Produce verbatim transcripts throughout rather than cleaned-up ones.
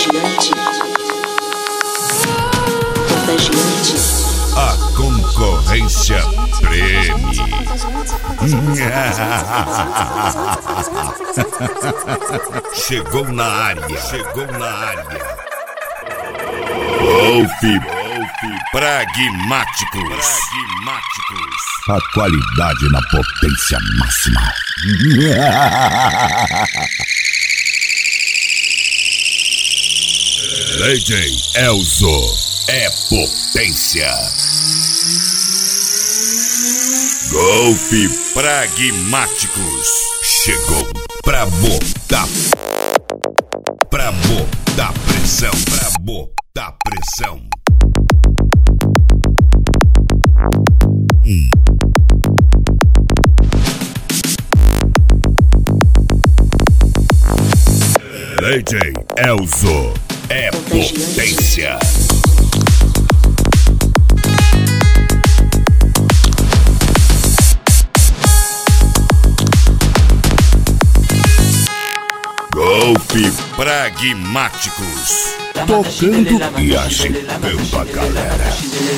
Contagiante. Contagiante. A concorrência preme. Chegou na área, chegou na área. Golpe, golpe, pragmáticos, pragmáticos. A qualidade na potência máxima. D J Elzo é potência. Golpe pragmáticos chegou pra botar, pra botar pressão, pra botar pressão. Hum. D J Elzo é potência. Golpe pragmáticos. Tocando e agitando a galera.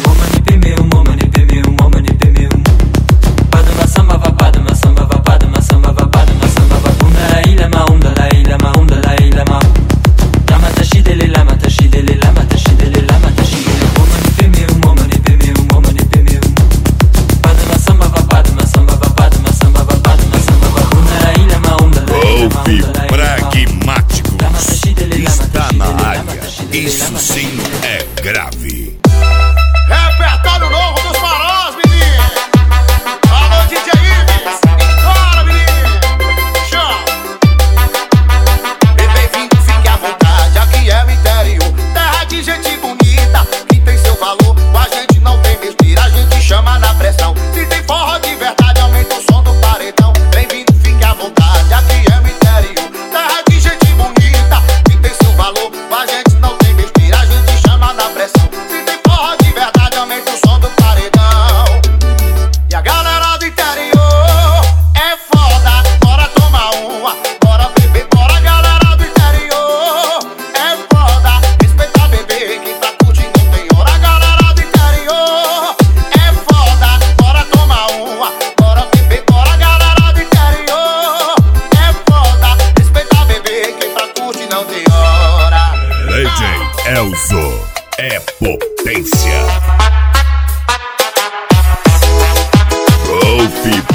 Isso sim é grave. Repertório novo dos farós, menino. Alô, D J Ives. Bora, menino. Chão. Bem-vindo, fique à vontade. Aqui é o interior, terra de gente bonita, que tem seu valor. Com a gente não tem besteira, a gente chama na pressão. Se tem forró de verdade, aumenta o som do paredão. Bem-vindo, fique à vontade. Aqui é o interior, terra de gente bonita, que tem seu valor. Com a gente não tem besteira, a gente chama na pressão. Se tem forró de verdade, aumenta o som do paredão. E a galera do interior é foda, bora tomar uma, bora beber, bora. Galera do interior é foda, respeita beber, quem tá curtindo não tem hora. Galera do interior é foda, bora tomar uma, bora beber, bora. Galera do interior é foda, respeita beber, quem tá curtindo não tem hora. D J Elzo é potência. Golpe